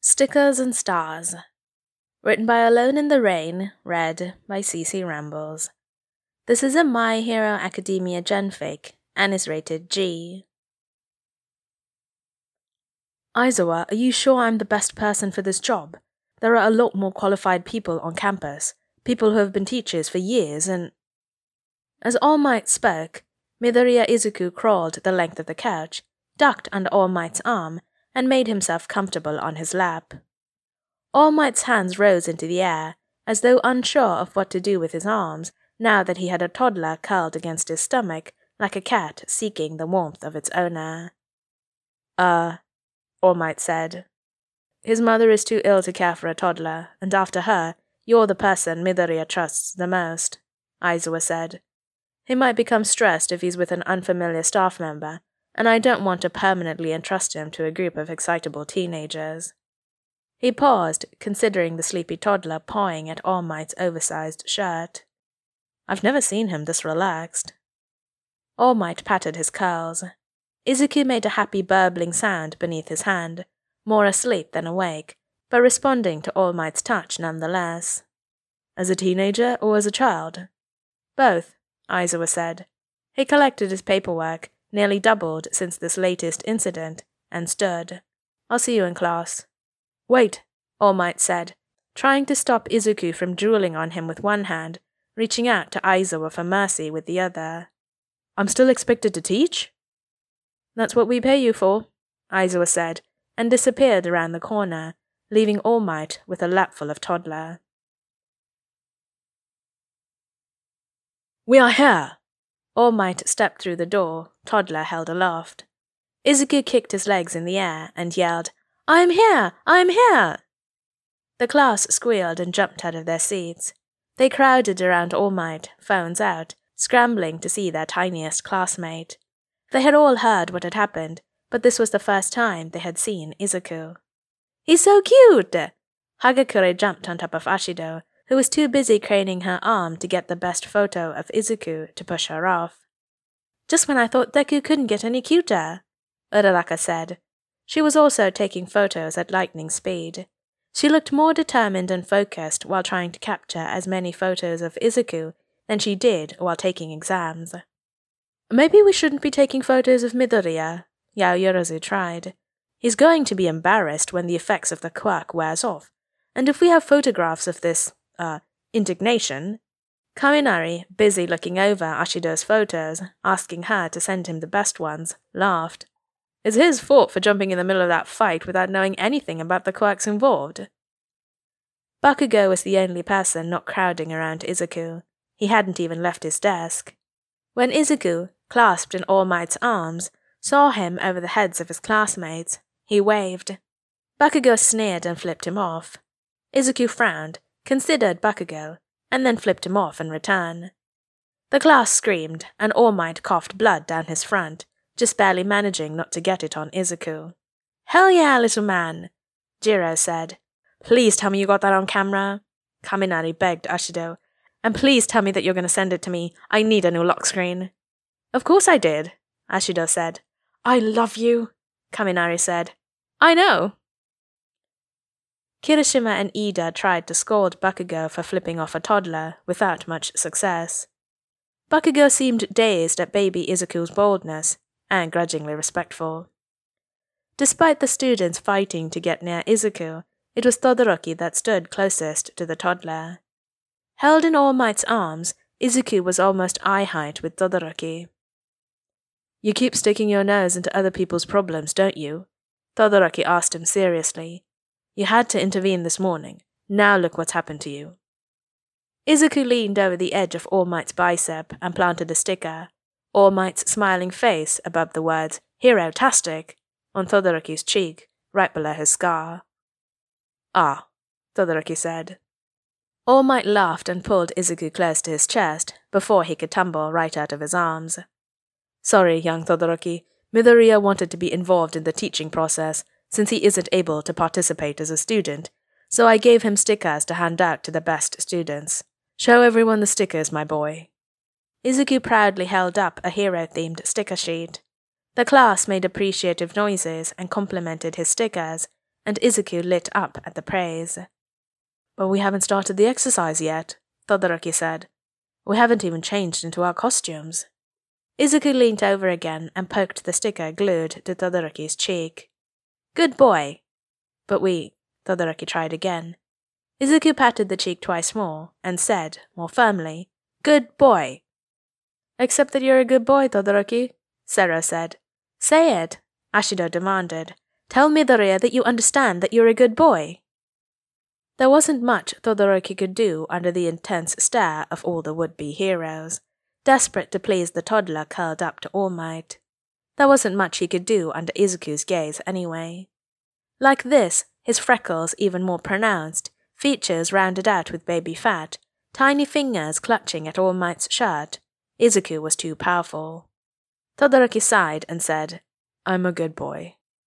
Stickers and Stars. Written by Alone in the Rain, read by CC Rambles. This is a My Hero Academia genfic and is rated G. Aizawa, are you sure I'm the best person for this job? There are a lot more qualified people on campus, people who have been teachers for years and... As All Might spoke, Midoriya Izuku crawled the length of the couch, ducked under All Might's arm, and made himself comfortable on his lap. All Might's hands rose into the air, as though unsure of what to do with his arms, now that he had a toddler curled against his stomach, like a cat seeking the warmth of its owner. All Might said. His mother is too ill to care for a toddler, and after her, you're the person Midoriya trusts the most, Aizawa said. He might become stressed if he's with an unfamiliar staff member, and I don't want to permanently entrust him to a group of excitable teenagers. He paused, considering the sleepy toddler pawing at All Might's oversized shirt. I've never seen him this relaxed. All Might patted his curls. Izuku made a happy burbling sound beneath his hand, more asleep than awake, but responding to All Might's touch nonetheless. As a teenager or as a child? Both, Aizawa said. He collected his paperwork, nearly doubled since this latest incident, and stood. I'll see you in class. Wait, All Might said, trying to stop Izuku from drooling on him with one hand, reaching out to Aizawa for mercy with the other. I'm still expected to teach? That's what we pay you for, Aizawa said, and disappeared around the corner, leaving All Might with a lapful of toddler. We are here! All Might stepped through the door, toddler held aloft. Izuku kicked his legs in the air and yelled, I'm here! I'm here! The class squealed and jumped out of their seats. They crowded around All Might, phones out, scrambling to see their tiniest classmate. They had all heard what had happened, but this was the first time they had seen Izuku. He's so cute! Hagakure jumped on top of Ashido, who was too busy craning her arm to get the best photo of Izuku to push her off. Just when I thought Deku couldn't get any cuter, Uraraka said. She was also taking photos at lightning speed. She looked more determined and focused while trying to capture as many photos of Izuku than she did while taking exams. Maybe we shouldn't be taking photos of Midoriya, Yaoyorozu tried. He's going to be embarrassed when the effects of the quirk wears off, and if we have photographs of this, indignation... Kaminari, busy looking over Ashido's photos, asking her to send him the best ones, laughed. It's his fault for jumping in the middle of that fight without knowing anything about the quirks involved. Bakugo was the only person not crowding around Izuku. He hadn't even left his desk. When Izuku, clasped in All Might's arms, saw him over the heads of his classmates, he waved. Bakugo sneered and flipped him off. Izuku frowned, considered Bakugo, and then flipped him off in return. The class screamed, and All Might coughed blood down his front, just barely managing not to get it on Izuku. Hell yeah, little man, Jiro said. Please tell me you got that on camera, Kaminari begged Ashido. And please tell me that you're going to send it to me. I need a new lock screen. Of course I did, Ashido said. I love you, Kaminari said. I know. Kirishima and Ida tried to scold Bakugo for flipping off a toddler, without much success. Bakugo seemed dazed at baby Izuku's boldness, and grudgingly respectful. Despite the students fighting to get near Izuku, it was Todoroki that stood closest to the toddler. Held in All Might's arms, Izuku was almost eye-height with Todoroki. You keep sticking your nose into other people's problems, don't you? Todoroki asked him seriously. You had to intervene this morning. Now look what's happened to you. Izuku leaned over the edge of All Might's bicep and planted a sticker, All Might's smiling face above the words, Hero-tastic, on Todoroki's cheek, right below his scar. Ah, Todoroki said. All Might laughed and pulled Izuku close to his chest before he could tumble right out of his arms. Sorry, young Todoroki. Midoriya wanted to be involved in the teaching process, since he isn't able to participate as a student, so I gave him stickers to hand out to the best students. Show everyone the stickers, my boy. Izuku proudly held up a hero-themed sticker sheet. The class made appreciative noises and complimented his stickers, and Izuku lit up at the praise. But we haven't started the exercise yet, Todoroki said. We haven't even changed into our costumes. Izuku leaned over again and poked the sticker glued to Todoroki's cheek. Good boy. But Todoroki tried again. Izuku patted the cheek twice more and said, more firmly, Good boy. Except that you're a good boy, Todoroki, Sero said. Say it, Ashido demanded. Tell Midoriya that you understand that you're a good boy. There wasn't much Todoroki could do under the intense stare of all the would-be heroes, desperate to please the toddler curled up to All Might. There wasn't much he could do under Izuku's gaze anyway. Like this, his freckles even more pronounced, features rounded out with baby fat, tiny fingers clutching at All Might's shirt, Izuku was too powerful. Todoroki sighed and said, I'm a good boy.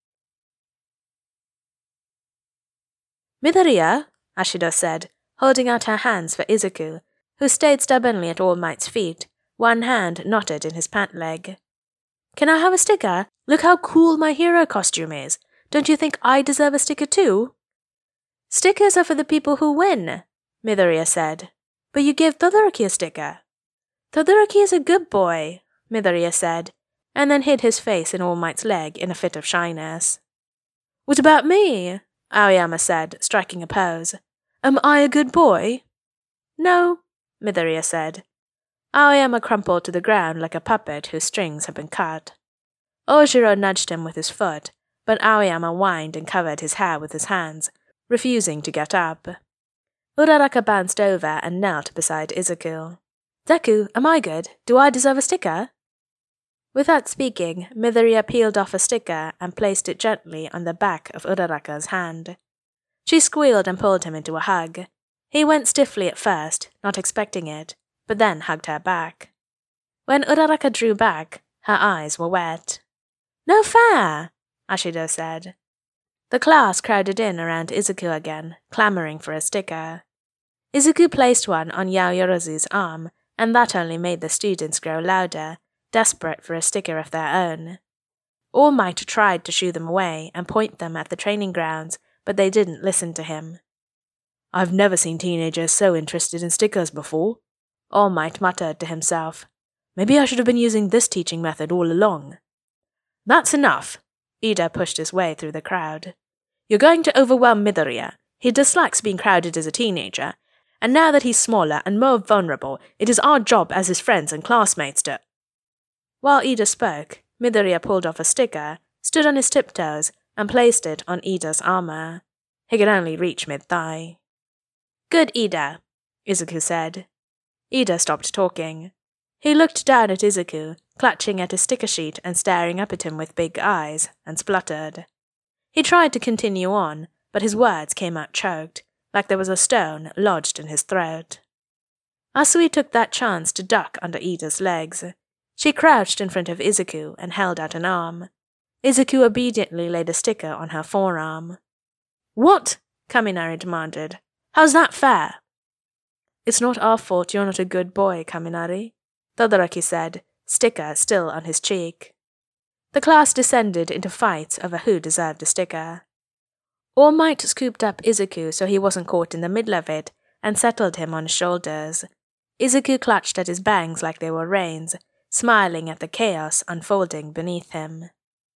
Midoriya, Ashido said, holding out her hands for Izuku, who stayed stubbornly at All Might's feet, one hand knotted in his pant leg. Can I have a sticker? Look how cool my hero costume is. Don't you think I deserve a sticker too? Stickers are for the people who win, Midoriya said. But you gave Todoroki a sticker. Todoroki is a good boy, Midoriya said, and then hid his face in All Might's leg in a fit of shyness. What about me? Aoyama said, striking a pose. Am I a good boy? No, Midoriya said. Aoyama crumpled to the ground like a puppet whose strings had been cut. Ojiro nudged him with his foot, but Aoyama whined and covered his hair with his hands, refusing to get up. Uraraka bounced over and knelt beside Izuku. Deku, am I good? Do I deserve a sticker? Without speaking, Midoriya peeled off a sticker and placed it gently on the back of Uraraka's hand. She squealed and pulled him into a hug. He went stiffly at first, not expecting it, but then hugged her back. When Uraraka drew back, her eyes were wet. No fair, Ashido said. The class crowded in around Izuku again, clamoring for a sticker. Izuku placed one on Yaoyorozu's arm, and that only made the students grow louder, desperate for a sticker of their own. All Might tried to shoo them away and point them at the training grounds, but they didn't listen to him. I've never seen teenagers so interested in stickers before, All Might muttered to himself. Maybe I should have been using this teaching method all along. That's enough. Ida pushed his way through the crowd. You're going to overwhelm Midoriya. He dislikes being crowded as a teenager, and now that he's smaller and more vulnerable, it is our job as his friends and classmates to... While Ida spoke, Midoriya pulled off a sticker, stood on his tiptoes, and placed it on Ida's armor. He could only reach mid-thigh. Good, Ida, Izuku said. Ida stopped talking. He looked down at Izuku, clutching at his sticker sheet and staring up at him with big eyes, and spluttered. He tried to continue on, but his words came out choked, like there was a stone lodged in his throat. Asui took that chance to duck under Ida's legs. She crouched in front of Izuku and held out an arm. Izuku obediently laid a sticker on her forearm. What? Kaminari demanded. How's that fair? It's not our fault you're not a good boy, Kaminari, Todoroki said, sticker still on his cheek. The class descended into fights over who deserved a sticker. All Might scooped up Izuku so he wasn't caught in the middle of it and settled him on his shoulders. Izuku clutched at his bangs like they were reins, smiling at the chaos unfolding beneath him.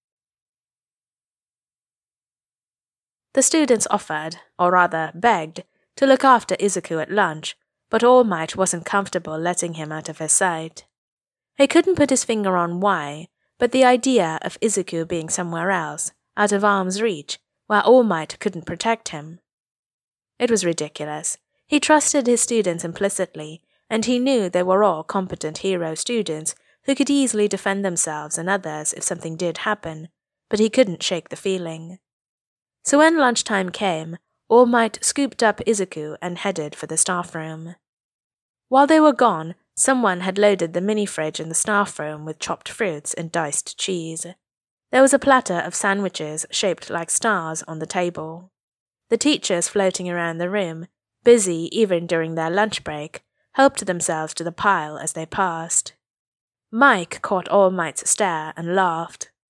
The students offered, or rather begged, to look after Izuku at lunch, but All Might wasn't comfortable letting him out of his sight. He couldn't put his finger on why, but the idea of Izuku being somewhere else, out of arm's reach, where All Might couldn't protect him. It was ridiculous. He trusted his students implicitly, and he knew they were all competent hero students who could easily defend themselves and others if something did happen, but he couldn't shake the feeling. So when lunchtime came, All Might scooped up Izuku and headed for the staff room. While they were gone, someone had loaded the mini-fridge in the staff room with chopped fruits and diced cheese. There was a platter of sandwiches shaped like stars on the table. The teachers floating around the room, busy even during their lunch break, helped themselves to the pile as they passed. Mike caught All Might's stare and laughed.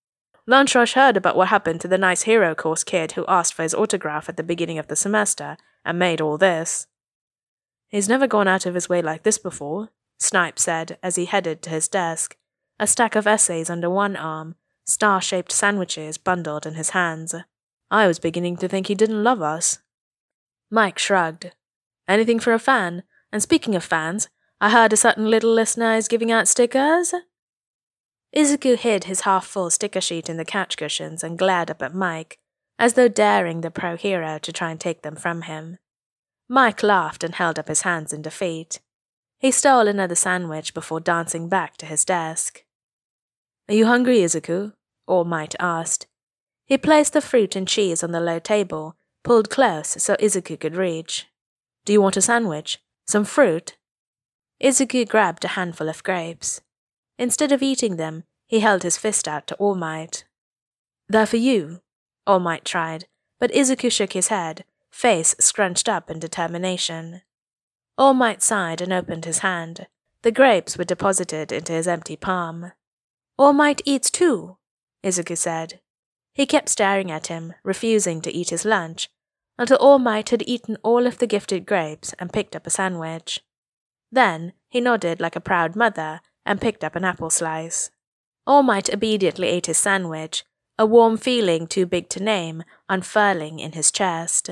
Lunch Rush heard about what happened to the nice hero course kid who asked for his autograph at the beginning of the semester and made all this. He's never gone out of his way like this before, Snipe said as he headed to his desk, a stack of essays under one arm, star-shaped sandwiches bundled in his hands. I was beginning to think he didn't love us. Mike shrugged. Anything for a fan? And speaking of fans, I heard a certain little listener is giving out stickers. Izuku hid his half-full sticker sheet in the couch cushions and glared up at Mike, as though daring the pro-hero to try and take them from him. Mike laughed and held up his hands in defeat. He stole another sandwich before dancing back to his desk. Are you hungry, Izuku? All Might asked. He placed the fruit and cheese on the low table, pulled close so Izuku could reach. Do you want a sandwich? Some fruit? Izuku grabbed a handful of grapes. Instead of eating them, he held his fist out to All Might. They're for you, All Might tried, but Izuku shook his head, face scrunched up in determination. All Might sighed and opened his hand. The grapes were deposited into his empty palm. All Might eats too, Izuku said. He kept staring at him, refusing to eat his lunch, until All Might had eaten all of the gifted grapes and picked up a sandwich. Then he nodded like a proud mother and picked up an apple slice. All Might obediently ate his sandwich, a warm feeling too big to name unfurling in his chest.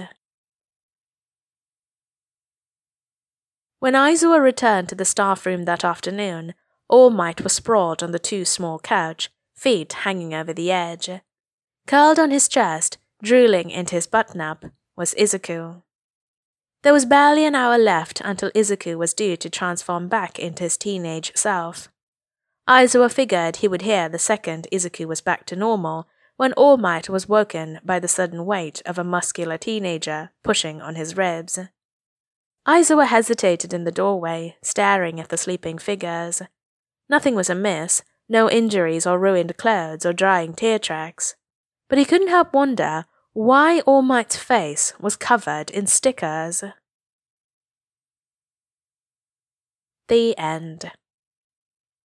When Aizawa returned to the staff room that afternoon, All Might was sprawled on the too small couch, feet hanging over the edge. Curled on his chest, drooling into his button-up, was Izuku. There was barely an hour left until Izuku was due to transform back into his teenage self. Aizawa figured he would hear the second Izuku was back to normal when All Might was woken by the sudden weight of a muscular teenager pushing on his ribs. Aizawa hesitated in the doorway, staring at the sleeping figures. Nothing was amiss, no injuries or ruined clothes or drying tear tracks. But he couldn't help wonder why All Might's face was covered in stickers. The end.